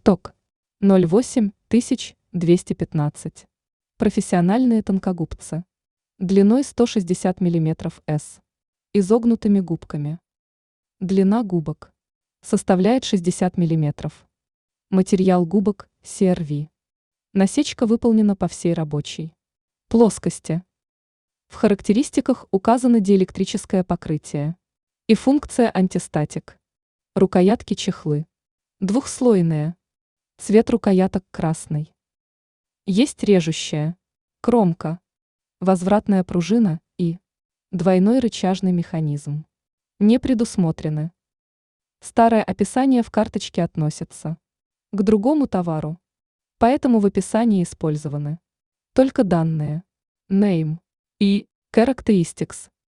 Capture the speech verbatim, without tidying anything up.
Сток ноль восемь тысяч двести пятнадцать. Профессиональные тонкогубцы. Длиной сто шестьдесят миллиметров эс. Изогнутыми губками. Длина губок составляет шестьдесят миллиметров. Материал губок си эр ви. Насечка выполнена по всей рабочей плоскости. В характеристиках указано диэлектрическое покрытие и функция антистатик. Рукоятки чехлы. Двухслойные. Цвет рукояток красный. Есть режущая кромка, возвратная пружина и двойной рычажный механизм. Не предусмотрены. Старое описание в карточке относится к другому товару, поэтому в описании использованы только данные name и characteristics.